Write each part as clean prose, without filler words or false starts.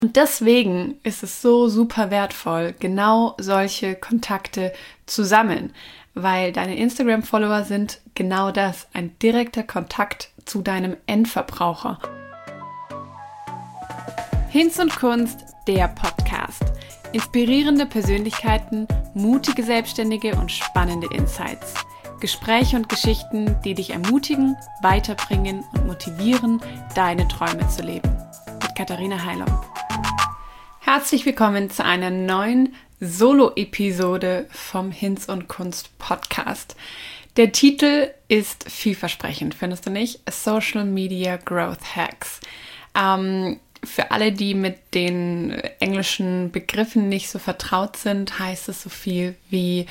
Und deswegen ist es so super wertvoll, genau solche Kontakte zu sammeln, weil deine Instagram-Follower sind genau das, ein direkter Kontakt zu deinem Endverbraucher. Hinz und Kunst, der Podcast. Inspirierende Persönlichkeiten, mutige Selbstständige und spannende Insights. Gespräche und Geschichten, die dich ermutigen, weiterbringen und motivieren, deine Träume zu leben. Mit Katharina Heilung. Herzlich willkommen zu einer neuen Solo-Episode vom Hinz und Kunst Podcast. Der Titel ist vielversprechend, findest du nicht? Social Media Growth Hacks. Für alle, die mit den englischen Begriffen nicht so vertraut sind, heißt es so viel wie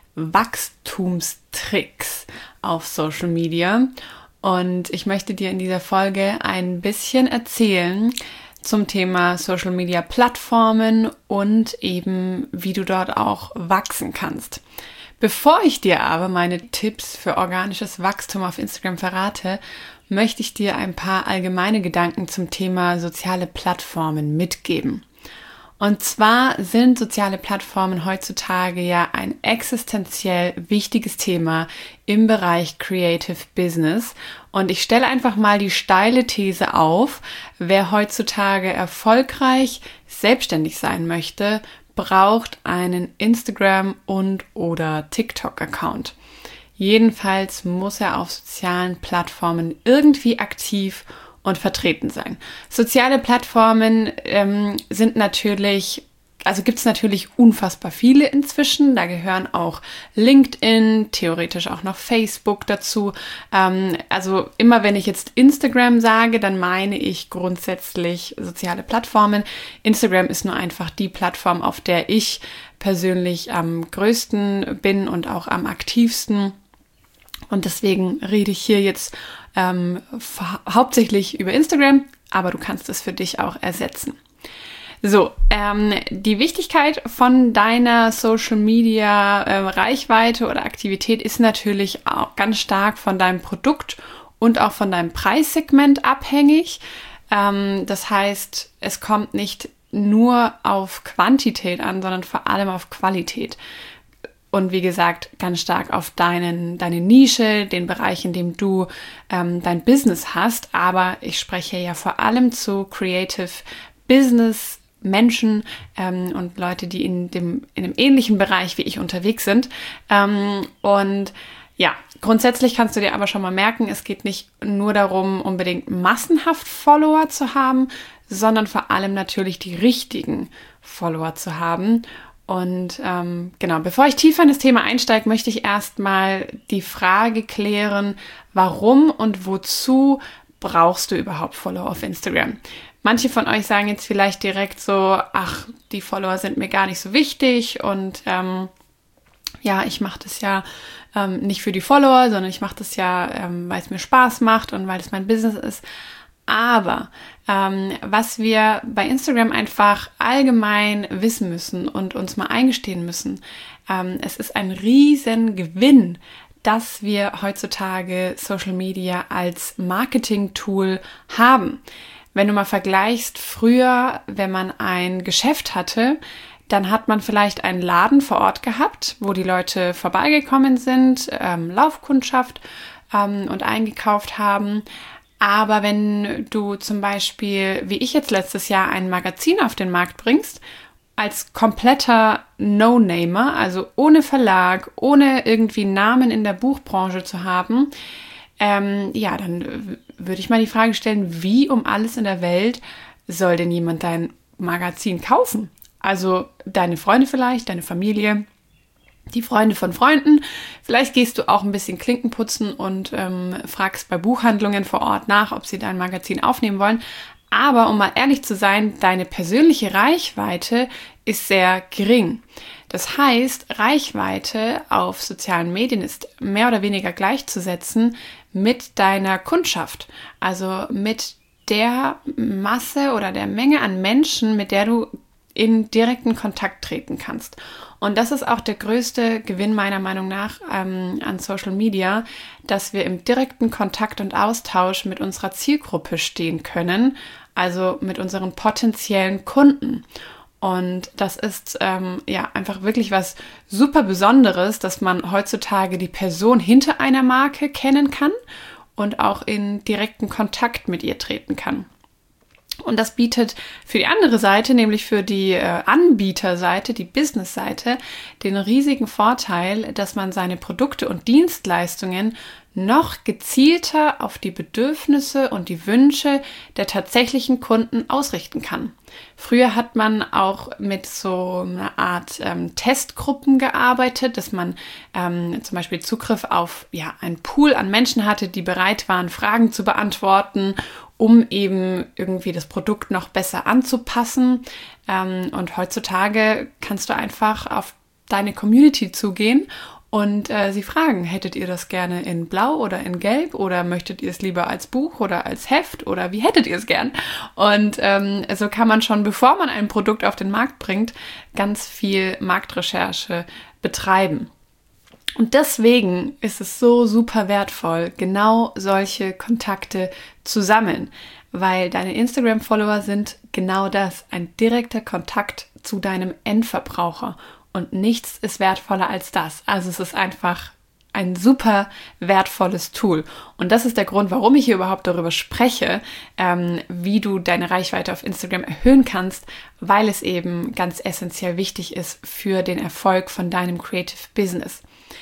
Wachstumstricks auf Social Media. Und ich möchte dir in dieser Folge ein bisschen erzählen zum Thema Social Media Plattformen und eben, wie du dort auch wachsen kannst. Bevor ich dir aber meine Tipps für organisches Wachstum auf Instagram verrate, möchte ich dir ein paar allgemeine Gedanken zum Thema soziale Plattformen mitgeben. Und zwar sind soziale Plattformen heutzutage ja ein existenziell wichtiges Thema im Bereich Creative Business. Und ich stelle einfach mal die steile These auf, wer heutzutage erfolgreich selbstständig sein möchte, braucht einen Instagram- und/oder TikTok-Account. Jedenfalls muss er auf sozialen Plattformen irgendwie aktiv und vertreten sein. Soziale Plattformen sind natürlich, also gibt es natürlich unfassbar viele inzwischen. Da gehören auch LinkedIn, theoretisch auch noch Facebook dazu. Also immer wenn ich jetzt Instagram sage, dann meine ich grundsätzlich soziale Plattformen. Instagram ist nur einfach die Plattform, auf der ich persönlich am größten bin und auch am aktivsten. Und deswegen rede ich hier jetzt hauptsächlich über Instagram, aber du kannst es für dich auch ersetzen. So, die Wichtigkeit von deiner Social Media Reichweite oder Aktivität ist natürlich auch ganz stark von deinem Produkt und auch von deinem Preissegment abhängig. Das heißt, es kommt nicht nur auf Quantität an, sondern vor allem auf Qualität. Und wie gesagt, ganz stark auf deine Nische, den Bereich, in dem du dein Business hast. Aber ich spreche ja vor allem zu Creative Business Menschen und Leute, die in einem ähnlichen Bereich wie ich unterwegs sind. Und ja, grundsätzlich kannst du dir aber schon mal merken, es geht nicht nur darum, unbedingt massenhaft Follower zu haben, sondern vor allem natürlich die richtigen Follower zu haben. Und genau, bevor ich tiefer in das Thema einsteige, möchte ich erstmal die Frage klären, warum und wozu brauchst du überhaupt Follower auf Instagram? Manche von euch sagen jetzt vielleicht direkt so, ach, die Follower sind mir gar nicht so wichtig und ja, ich mache das ja nicht für die Follower, sondern ich mache das ja, weil es mir Spaß macht und weil es mein Business ist. Aber was wir bei Instagram einfach allgemein wissen müssen und uns mal eingestehen müssen, es ist ein riesen Gewinn, dass wir heutzutage Social Media als Marketing-Tool haben. Wenn du mal vergleichst, früher, wenn man ein Geschäft hatte, dann hat man vielleicht einen Laden vor Ort gehabt, wo die Leute vorbeigekommen sind, Laufkundschaft und eingekauft haben. Aber wenn du zum Beispiel, wie ich jetzt letztes Jahr, ein Magazin auf den Markt bringst, als kompletter No-Namer, also ohne Verlag, ohne irgendwie Namen in der Buchbranche zu haben, ja, dann würde ich mal die Frage stellen, wie um alles in der Welt soll denn jemand dein Magazin kaufen? Also deine Freunde vielleicht, deine Familie, die Freunde von Freunden. Vielleicht gehst du auch ein bisschen Klinken putzen und fragst bei Buchhandlungen vor Ort nach, ob sie dein Magazin aufnehmen wollen. Aber um mal ehrlich zu sein, deine persönliche Reichweite ist sehr gering. Das heißt, Reichweite auf sozialen Medien ist mehr oder weniger gleichzusetzen mit deiner Kundschaft. Also mit der Masse oder der Menge an Menschen, mit der du in direkten Kontakt treten kannst. Und das ist auch der größte Gewinn meiner Meinung nach an Social Media, dass wir im direkten Kontakt und Austausch mit unserer Zielgruppe stehen können, also mit unseren potenziellen Kunden. Und das ist einfach wirklich was super Besonderes, dass man heutzutage die Person hinter einer Marke kennen kann und auch in direkten Kontakt mit ihr treten kann. Und das bietet für die andere Seite, nämlich für die Anbieterseite, die Businessseite, den riesigen Vorteil, dass man seine Produkte und Dienstleistungen noch gezielter auf die Bedürfnisse und die Wünsche der tatsächlichen Kunden ausrichten kann. Früher hat man auch mit so einer Art Testgruppen gearbeitet, dass man zum Beispiel Zugriff auf einen Pool an Menschen hatte, die bereit waren, Fragen zu beantworten, um eben irgendwie das Produkt noch besser anzupassen. Und heutzutage kannst du einfach auf deine Community zugehen und sie fragen, hättet ihr das gerne in Blau oder in Gelb oder möchtet ihr es lieber als Buch oder als Heft oder wie hättet ihr es gern? Und so kann man schon, bevor man ein Produkt auf den Markt bringt, ganz viel Marktrecherche betreiben. Und deswegen ist es so super wertvoll, genau solche Kontakte zu sammeln, weil deine Instagram-Follower sind genau das, ein direkter Kontakt zu deinem Endverbraucher. Und nichts ist wertvoller als das. Also es ist einfach ein super wertvolles Tool. Und das ist der Grund, warum ich hier überhaupt darüber spreche, wie du deine Reichweite auf Instagram erhöhen kannst, weil es eben ganz essentiell wichtig ist für den Erfolg von deinem Creative Business.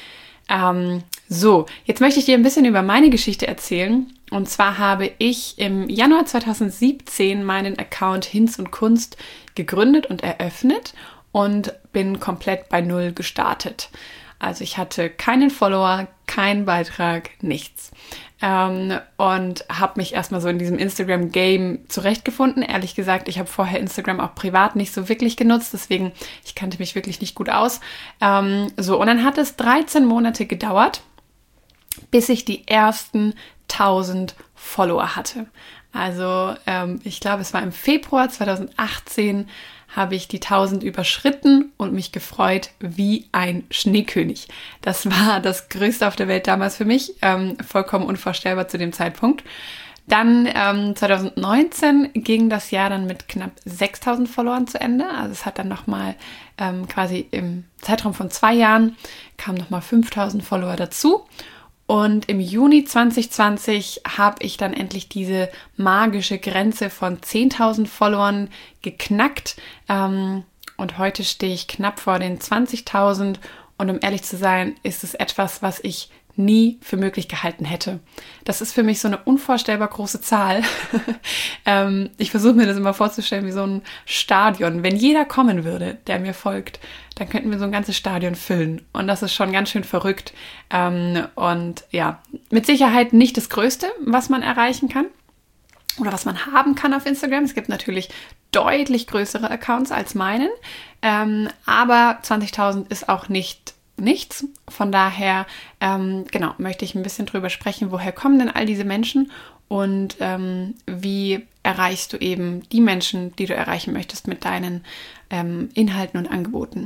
Jetzt möchte ich dir ein bisschen über meine Geschichte erzählen. Und zwar habe ich im Januar 2017 meinen Account Hinz und Kunst gegründet und eröffnet und bin komplett bei Null gestartet. Also ich hatte keinen Follower, keinen Beitrag, nichts. Und habe mich erstmal so in diesem Instagram-Game zurechtgefunden. Ehrlich gesagt, ich habe vorher Instagram auch privat nicht so wirklich genutzt, deswegen, ich kannte mich wirklich nicht gut aus. Und dann hat es 13 Monate gedauert, bis ich die ersten 1000 Follower hatte. Also ich glaube, es war im Februar 2018, habe ich die 1000 überschritten und mich gefreut wie ein Schneekönig. Das war das Größte auf der Welt damals für mich, vollkommen unvorstellbar zu dem Zeitpunkt. Dann 2019 ging das Jahr dann mit knapp 6000 Followern zu Ende. Also es hat dann nochmal quasi im Zeitraum von 2 Jahren kamen nochmal 5000 Follower dazu. Und im Juni 2020 habe ich dann endlich diese magische Grenze von 10.000 Followern geknackt. Und heute stehe ich knapp vor den 20.000. Und um ehrlich zu sein, ist es etwas, was ich nie für möglich gehalten hätte. Das ist für mich so eine unvorstellbar große Zahl. Ich versuche mir das immer vorzustellen wie so ein Stadion. Wenn jeder kommen würde, der mir folgt, dann könnten wir so ein ganzes Stadion füllen. Und das ist schon ganz schön verrückt. Und ja, mit Sicherheit nicht das Größte, was man erreichen kann oder was man haben kann auf Instagram. Es gibt natürlich deutlich größere Accounts als meinen. Aber 20.000 ist auch nichts. Von daher, möchte ich ein bisschen drüber sprechen, woher kommen denn all diese Menschen und wie erreichst du eben die Menschen, die du erreichen möchtest mit deinen Inhalten und Angeboten.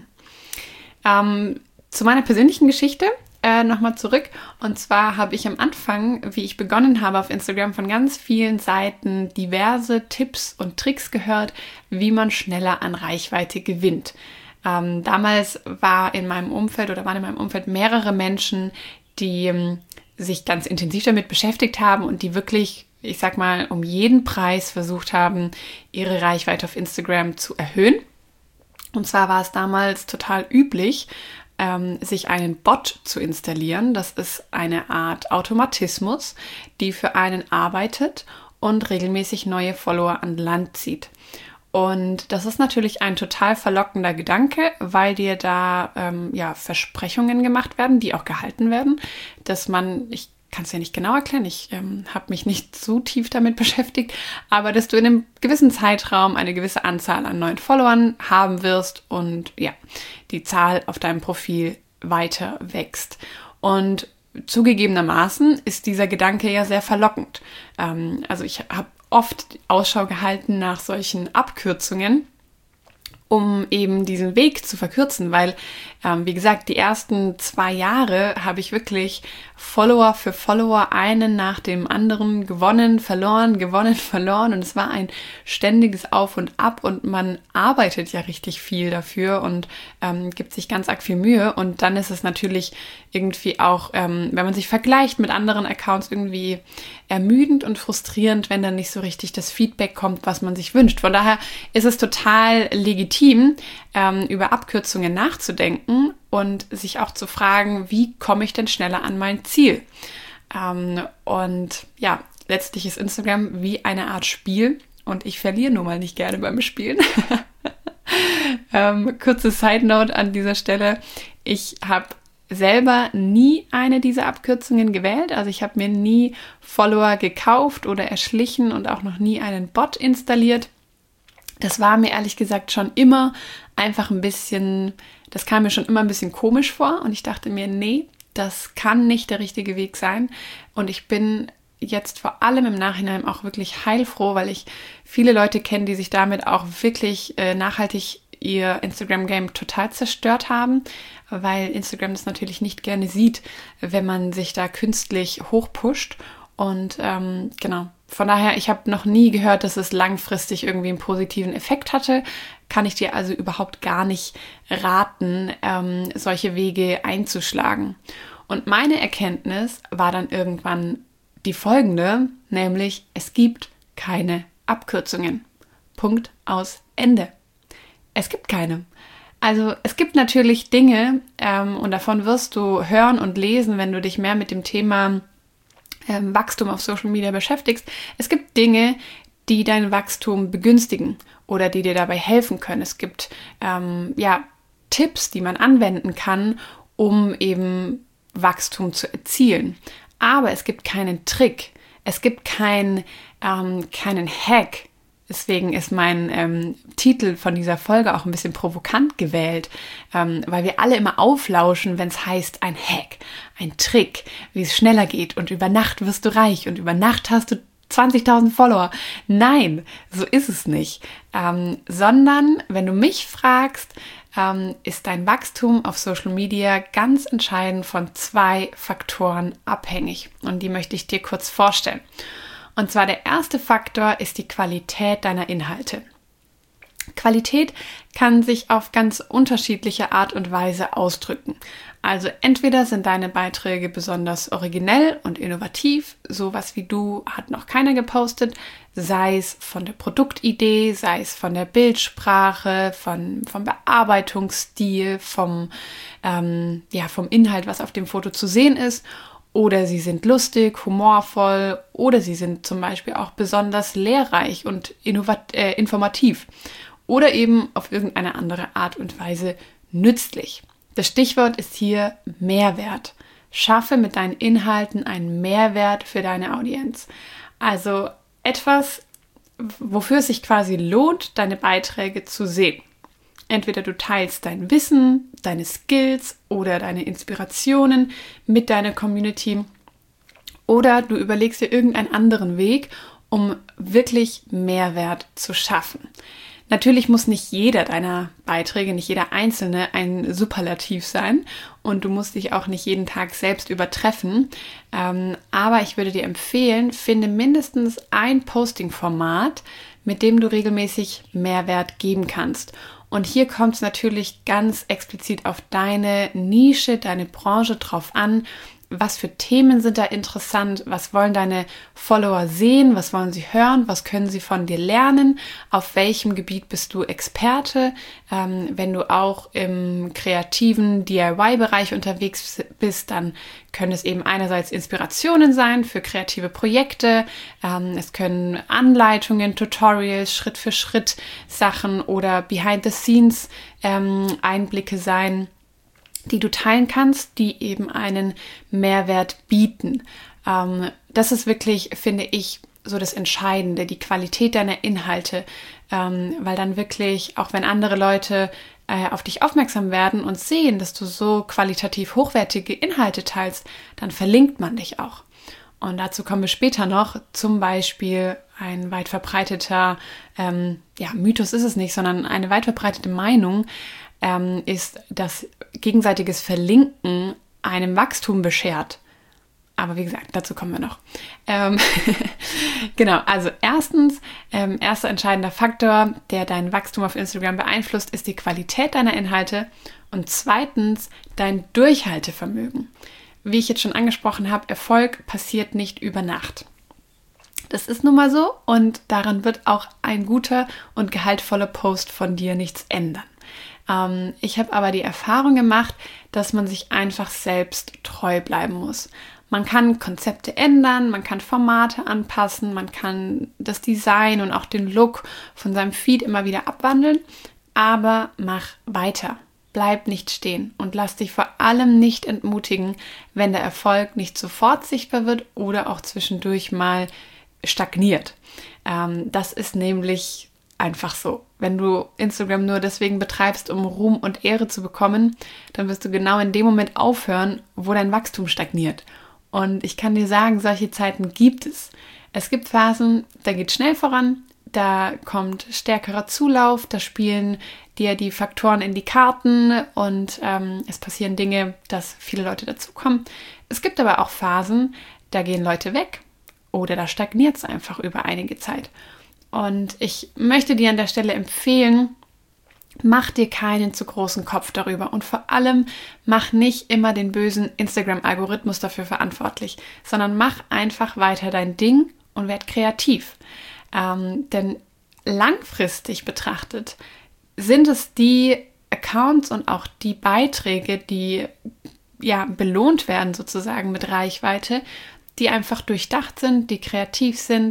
Zu meiner persönlichen Geschichte nochmal zurück. Und zwar habe ich am Anfang, wie ich begonnen habe auf Instagram, von ganz vielen Seiten diverse Tipps und Tricks gehört, wie man schneller an Reichweite gewinnt. Damals waren in meinem Umfeld mehrere Menschen, die sich ganz intensiv damit beschäftigt haben und die wirklich, ich sag mal, um jeden Preis versucht haben, ihre Reichweite auf Instagram zu erhöhen. Und zwar war es damals total üblich, sich einen Bot zu installieren. Das ist eine Art Automatismus, die für einen arbeitet und regelmäßig neue Follower an Land zieht. Und das ist natürlich ein total verlockender Gedanke, weil dir da Versprechungen gemacht werden, die auch gehalten werden, dass ich kann es ja nicht genau erklären, ich habe mich nicht so tief damit beschäftigt, aber dass du in einem gewissen Zeitraum eine gewisse Anzahl an neuen Followern haben wirst und ja, die Zahl auf deinem Profil weiter wächst. Und zugegebenermaßen ist dieser Gedanke ja sehr verlockend. Also ich habe oft Ausschau gehalten nach solchen Abkürzungen um eben diesen Weg zu verkürzen, weil, wie gesagt, die ersten 2 Jahre habe ich wirklich Follower für Follower einen nach dem anderen gewonnen, verloren und es war ein ständiges Auf und Ab und man arbeitet ja richtig viel dafür und gibt sich ganz arg viel Mühe und dann ist es natürlich irgendwie auch, wenn man sich vergleicht mit anderen Accounts, irgendwie ermüdend und frustrierend, wenn dann nicht so richtig das Feedback kommt, was man sich wünscht. Von daher ist es total legitim, über Abkürzungen nachzudenken und sich auch zu fragen, wie komme ich denn schneller an mein Ziel? Und ja, letztlich ist Instagram wie eine Art Spiel und ich verliere nun mal nicht gerne beim Spielen. Kurze Side Note an dieser Stelle. Ich habe selber nie eine dieser Abkürzungen gewählt. Also ich habe mir nie Follower gekauft oder erschlichen und auch noch nie einen Bot installiert. Das war mir ehrlich gesagt schon immer einfach ein bisschen, das kam mir schon immer ein bisschen komisch vor und ich dachte mir, nee, das kann nicht der richtige Weg sein. Und ich bin jetzt vor allem im Nachhinein auch wirklich heilfroh, weil ich viele Leute kenne, die sich damit auch wirklich nachhaltig ihr Instagram-Game total zerstört haben, weil Instagram das natürlich nicht gerne sieht, wenn man sich da künstlich hochpusht. Und genau, von daher, ich habe noch nie gehört, dass es langfristig irgendwie einen positiven Effekt hatte. Kann ich dir also überhaupt gar nicht raten, solche Wege einzuschlagen. Und meine Erkenntnis war dann irgendwann die folgende, nämlich es gibt keine Abkürzungen. Punkt, aus, Ende. Es gibt keine. Also es gibt natürlich Dinge und davon wirst du hören und lesen, wenn du dich mehr mit dem Thema Wachstum auf Social Media beschäftigst. Es gibt Dinge, die dein Wachstum begünstigen oder die dir dabei helfen können. Es gibt Tipps, die man anwenden kann, um eben Wachstum zu erzielen. Aber es gibt keinen Trick. Es gibt keinen Hack. Deswegen ist mein Titel von dieser Folge auch ein bisschen provokant gewählt, weil wir alle immer auflauschen, wenn es heißt, ein Hack, ein Trick, wie es schneller geht und über Nacht wirst du reich und über Nacht hast du 20.000 Follower. Nein, so ist es nicht. Sondern, wenn du mich fragst, ist dein Wachstum auf Social Media ganz entscheidend von 2 Faktoren abhängig. Und die möchte ich dir kurz vorstellen. Und zwar der erste Faktor ist die Qualität deiner Inhalte. Qualität kann sich auf ganz unterschiedliche Art und Weise ausdrücken. Also entweder sind deine Beiträge besonders originell und innovativ, sowas wie du hat noch keiner gepostet, sei es von der Produktidee, sei es von der Bildsprache, vom Bearbeitungsstil, vom Inhalt, was auf dem Foto zu sehen ist. Oder sie sind lustig, humorvoll oder sie sind zum Beispiel auch besonders lehrreich und informativ oder eben auf irgendeine andere Art und Weise nützlich. Das Stichwort ist hier Mehrwert. Schaffe mit deinen Inhalten einen Mehrwert für deine Audienz. Also etwas, wofür es sich quasi lohnt, deine Beiträge zu sehen. Entweder du teilst dein Wissen, deine Skills oder deine Inspirationen mit deiner Community oder du überlegst dir irgendeinen anderen Weg, um wirklich Mehrwert zu schaffen. Natürlich muss nicht jeder deiner Beiträge, nicht jeder einzelne ein Superlativ sein und du musst dich auch nicht jeden Tag selbst übertreffen. Aber ich würde dir empfehlen, finde mindestens ein Posting-Format, mit dem du regelmäßig Mehrwert geben kannst. Und hier kommt es natürlich ganz explizit auf deine Nische, deine Branche drauf an. Was für Themen sind da interessant? Was wollen deine Follower sehen? Was wollen sie hören? Was können sie von dir lernen? Auf welchem Gebiet bist du Experte? Wenn du auch im kreativen DIY-Bereich unterwegs bist, dann können es eben einerseits Inspirationen sein für kreative Projekte. Es können Anleitungen, Tutorials, Schritt für Schritt Sachen oder Behind-the-Scenes Einblicke sein, die du teilen kannst, die eben einen Mehrwert bieten. Das ist wirklich, finde ich, so das Entscheidende, die Qualität deiner Inhalte, weil dann wirklich, auch wenn andere Leute auf dich aufmerksam werden und sehen, dass du so qualitativ hochwertige Inhalte teilst, dann verlinkt man dich auch. Und dazu kommen wir später noch. Zum Beispiel ein weit verbreiteter, Mythos ist es nicht, sondern eine weit verbreitete Meinung ist, dass gegenseitiges Verlinken einem Wachstum beschert. Aber wie gesagt, dazu kommen wir noch. Genau, also erstens, erster entscheidender Faktor, der dein Wachstum auf Instagram beeinflusst, ist die Qualität deiner Inhalte. Und zweitens, dein Durchhaltevermögen. Wie ich jetzt schon angesprochen habe, Erfolg passiert nicht über Nacht. Das ist nun mal so und daran wird auch ein guter und gehaltvoller Post von dir nichts ändern. Ich habe aber die Erfahrung gemacht, dass man sich einfach selbst treu bleiben muss. Man kann Konzepte ändern, man kann Formate anpassen, man kann das Design und auch den Look von seinem Feed immer wieder abwandeln, aber mach weiter. Bleib nicht stehen und lass dich vor allem nicht entmutigen, wenn der Erfolg nicht sofort sichtbar wird oder auch zwischendurch mal stagniert. Das ist nämlich einfach so. Wenn du Instagram nur deswegen betreibst, um Ruhm und Ehre zu bekommen, dann wirst du genau in dem Moment aufhören, wo dein Wachstum stagniert. Und ich kann dir sagen, solche Zeiten gibt es. Es gibt Phasen, da geht schnell voran, da kommt stärkerer Zulauf, da spielen dir die Faktoren in die Karten und es passieren Dinge, dass viele Leute dazukommen. Es gibt aber auch Phasen, da gehen Leute weg oder da stagniert es einfach über einige Zeit. Und ich möchte dir an der Stelle empfehlen, mach dir keinen zu großen Kopf darüber und vor allem mach nicht immer den bösen Instagram-Algorithmus dafür verantwortlich, sondern mach einfach weiter dein Ding und werd kreativ. Denn langfristig betrachtet sind es die Accounts und auch die Beiträge, die belohnt werden sozusagen mit Reichweite, die einfach durchdacht sind, die kreativ sind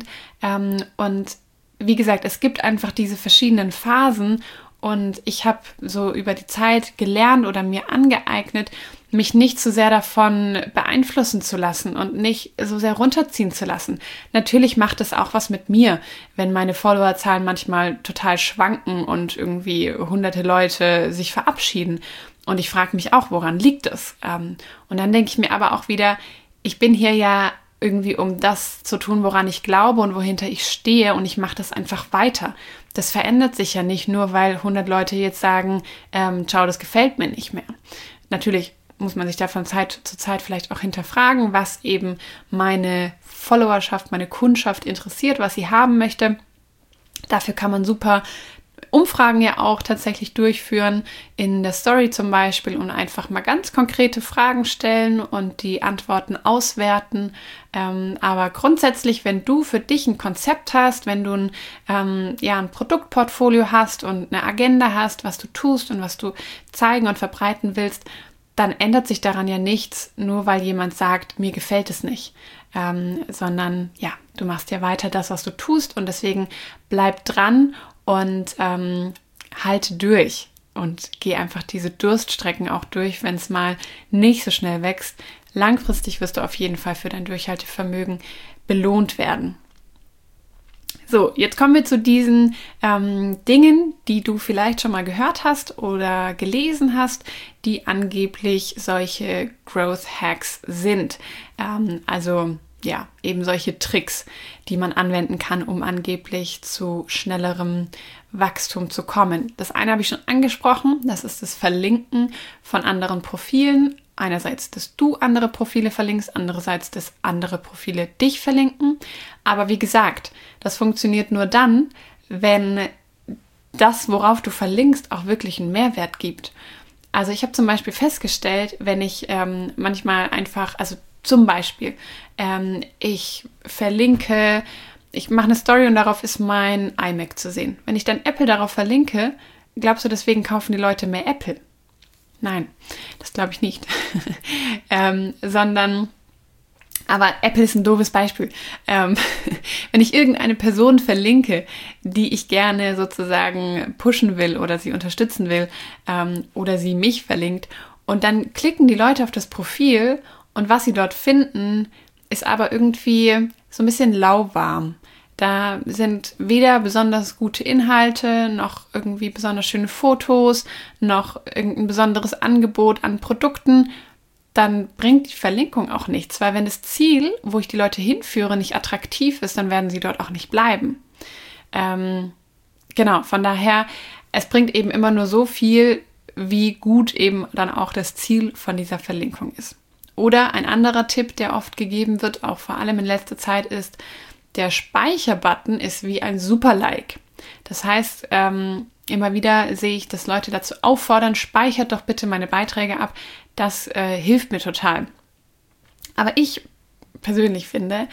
und wie gesagt, es gibt einfach diese verschiedenen Phasen und ich habe so über die Zeit gelernt oder mir angeeignet, mich nicht zu sehr davon beeinflussen zu lassen und nicht so sehr runterziehen zu lassen. Natürlich macht es auch was mit mir, wenn meine Followerzahlen manchmal total schwanken und irgendwie hunderte Leute sich verabschieden. Und ich frage mich auch, woran liegt es? Und dann denke ich mir aber auch wieder, ich bin hier ja irgendwie, um das zu tun, woran ich glaube und wohinter ich stehe und ich mache das einfach weiter. Das verändert sich ja nicht nur, weil 100 Leute jetzt sagen, ciao, das gefällt mir nicht mehr. Natürlich muss man sich da von Zeit zu Zeit vielleicht auch hinterfragen, was eben meine Followerschaft, meine Kundschaft interessiert, was sie haben möchte. Dafür kann man super Umfragen ja auch tatsächlich durchführen, in der Story zum Beispiel und einfach mal ganz konkrete Fragen stellen und die Antworten auswerten. Aber grundsätzlich, wenn du für dich ein Konzept hast, wenn du ein Produktportfolio hast und eine Agenda hast, was du tust und was du zeigen und verbreiten willst, dann ändert sich daran ja nichts, nur weil jemand sagt, mir gefällt es nicht. Sondern ja, du machst ja weiter das, was du tust und deswegen bleib dran und halte durch und geh einfach diese Durststrecken auch durch, wenn es mal nicht so schnell wächst. Langfristig wirst du auf jeden Fall für dein Durchhaltevermögen belohnt werden. So, jetzt kommen wir zu diesen Dingen, die du vielleicht schon mal gehört hast oder gelesen hast, die angeblich solche Growth Hacks sind. Eben solche Tricks, die man anwenden kann, um angeblich zu schnellerem Wachstum zu kommen. Das eine habe ich schon angesprochen, das ist das Verlinken von anderen Profilen. Einerseits, dass du andere Profile verlinkst, andererseits, dass andere Profile dich verlinken. Aber wie gesagt, das funktioniert nur dann, wenn das, worauf du verlinkst, auch wirklich einen Mehrwert gibt. Also ich habe zum Beispiel festgestellt, wenn ich manchmal einfach, zum Beispiel, ich verlinke, ich mache eine Story und darauf ist mein iMac zu sehen. Wenn ich dann Apple darauf verlinke, glaubst du, deswegen kaufen die Leute mehr Apple? Nein, das glaube ich nicht. Aber Apple ist ein doofes Beispiel. Wenn ich irgendeine Person verlinke, die ich gerne sozusagen pushen will oder sie unterstützen will oder sie mich verlinkt und dann klicken die Leute auf das Profil und was sie dort finden, ist aber irgendwie so ein bisschen lauwarm. Da sind weder besonders gute Inhalte, noch irgendwie besonders schöne Fotos, noch irgendein besonderes Angebot an Produkten. dann bringt die Verlinkung auch nichts, weil wenn das Ziel, wo ich die Leute hinführe, nicht attraktiv ist, dann werden sie dort auch nicht bleiben. Genau, von daher, es bringt eben immer nur so viel, wie gut eben dann auch das Ziel von dieser Verlinkung ist. Oder ein anderer Tipp, der oft gegeben wird, auch vor allem in letzter Zeit, ist, der Speicherbutton ist wie ein Super-Like. Das heißt, immer wieder sehe ich, dass Leute dazu auffordern, speichert doch bitte meine Beiträge ab. Das hilft mir total. Aber ich persönlich finde,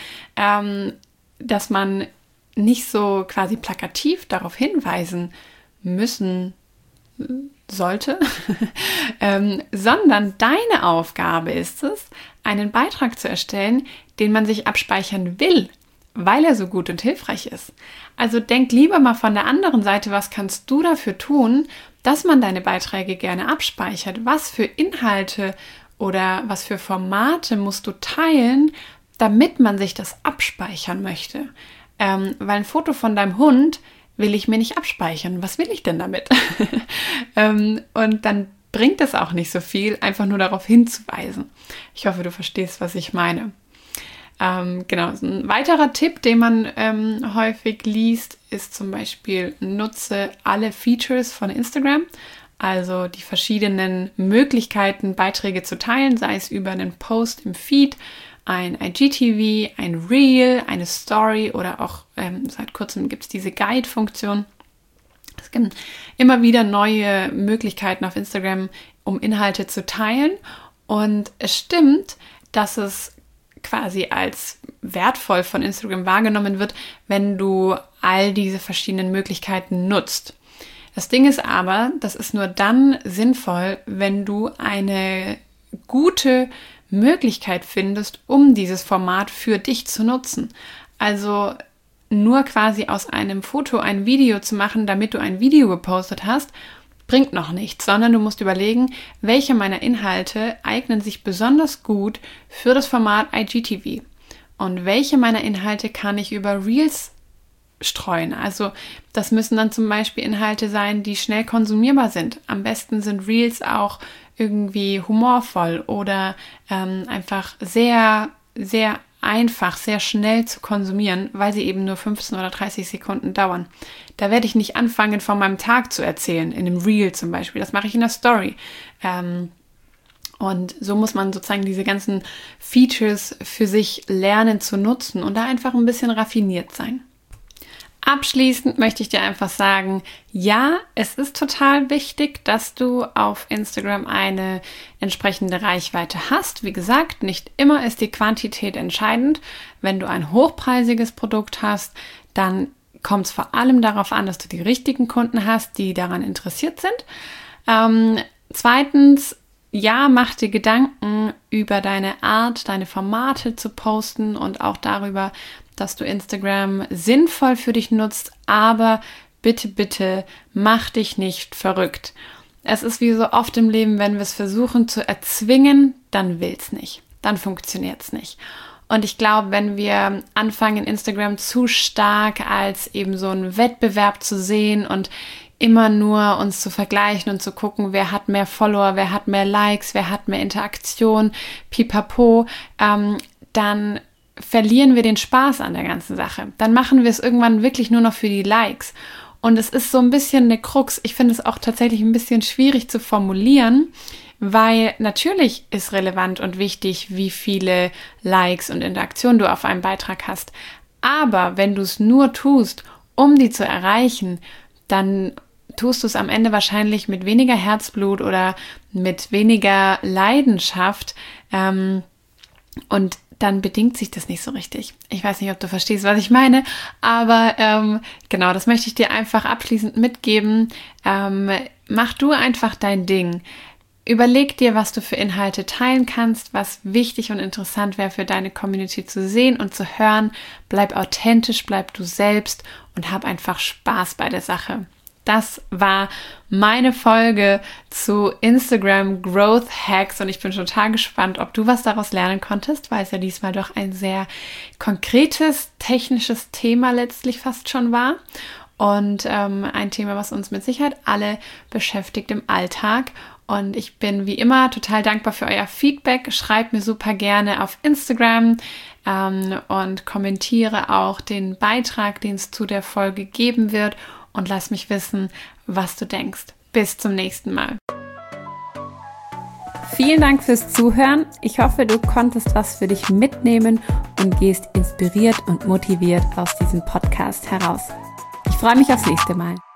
dass man nicht so quasi plakativ darauf hinweisen müssen sollte, sondern deine Aufgabe ist es, einen Beitrag zu erstellen, den man sich abspeichern will, weil er so gut und hilfreich ist. Also denk lieber mal von der anderen Seite, was kannst du dafür tun, dass man deine Beiträge gerne abspeichert? Was für Inhalte oder was für Formate musst du teilen, damit man sich das abspeichern möchte? Weil ein Foto von deinem Hund will ich mir nicht abspeichern. Was will ich denn damit? Und dann bringt es auch nicht so viel, einfach nur darauf hinzuweisen. Ich hoffe, du verstehst, was ich meine. Genau, ein weiterer Tipp, den man häufig liest, ist zum Beispiel, nutze alle Features von Instagram, also die verschiedenen Möglichkeiten, Beiträge zu teilen, sei es über einen Post im Feed, ein IGTV, ein Reel, eine Story oder auch seit kurzem gibt es diese Guide-Funktion. Es gibt immer wieder neue Möglichkeiten auf Instagram, um Inhalte zu teilen, und es stimmt, dass es quasi als wertvoll von Instagram wahrgenommen wird, wenn du all diese verschiedenen Möglichkeiten nutzt. Das Ding ist aber, das ist nur dann sinnvoll, wenn du eine gute Möglichkeit findest, um dieses Format für dich zu nutzen. Also nur quasi aus einem Foto ein Video zu machen, damit du ein Video gepostet hast, bringt noch nichts, sondern du musst überlegen, welche meiner Inhalte eignen sich besonders gut für das Format IGTV und welche meiner Inhalte kann ich über Reels streuen. Also das müssen dann zum Beispiel Inhalte sein, die schnell konsumierbar sind. Am besten sind Reels auch irgendwie humorvoll oder einfach sehr, sehr einfach, sehr schnell zu konsumieren, weil sie eben nur 15 oder 30 Sekunden dauern. Da werde ich nicht anfangen, von meinem Tag zu erzählen, in einem Reel zum Beispiel. Das mache ich in der Story. Und so muss man sozusagen diese ganzen Features für sich lernen zu nutzen und da einfach ein bisschen raffiniert sein. Abschließend möchte ich dir einfach sagen, ja, es ist total wichtig, dass du auf Instagram eine entsprechende Reichweite hast. Wie gesagt, nicht immer ist die Quantität entscheidend. Wenn du ein hochpreisiges Produkt hast, dann kommt es vor allem darauf an, dass du die richtigen Kunden hast, die daran interessiert sind. Zweitens, ja, mach dir Gedanken über deine Art, deine Formate zu posten und auch darüber, dass du Instagram sinnvoll für dich nutzt, aber bitte, bitte mach dich nicht verrückt. Es ist wie so oft im Leben, wenn wir es versuchen zu erzwingen, dann will's nicht, dann funktioniert's nicht. Und ich glaube, wenn wir anfangen, Instagram zu stark als eben so einen Wettbewerb zu sehen und immer nur uns zu vergleichen und zu gucken, wer hat mehr Follower, wer hat mehr Likes, wer hat mehr Interaktion, pipapo, dann verlieren wir den Spaß an der ganzen Sache. Dann machen wir es irgendwann wirklich nur noch für die Likes. Und es ist so ein bisschen eine Krux. Ich finde es auch tatsächlich ein bisschen schwierig zu formulieren, weil natürlich ist relevant und wichtig, wie viele Likes und Interaktionen du auf einem Beitrag hast. Aber wenn du es nur tust, um die zu erreichen, dann tust du es am Ende wahrscheinlich mit weniger Herzblut oder mit weniger Leidenschaft. Und dann bedingt sich das nicht so richtig. Ich weiß nicht, ob du verstehst, was ich meine, aber genau, das möchte ich dir einfach abschließend mitgeben. Mach du einfach dein Ding. Überleg dir, was du für Inhalte teilen kannst, was wichtig und interessant wäre für deine Community zu sehen und zu hören. Bleib authentisch, bleib du selbst und hab einfach Spaß bei der Sache. Das war meine Folge zu Instagram Growth Hacks und ich bin total gespannt, ob du was daraus lernen konntest, weil es ja diesmal doch ein sehr konkretes, technisches Thema letztlich fast schon war. und ein Thema, was uns mit Sicherheit alle beschäftigt im Alltag. Und ich bin wie immer total dankbar für euer Feedback. Schreibt mir super gerne auf Instagram und kommentiere auch den Beitrag, den es zu der Folge geben wird. Und lass mich wissen, was du denkst. Bis zum nächsten Mal. Vielen Dank fürs Zuhören. Ich hoffe, du konntest was für dich mitnehmen und gehst inspiriert und motiviert aus diesem Podcast heraus. Ich freue mich aufs nächste Mal.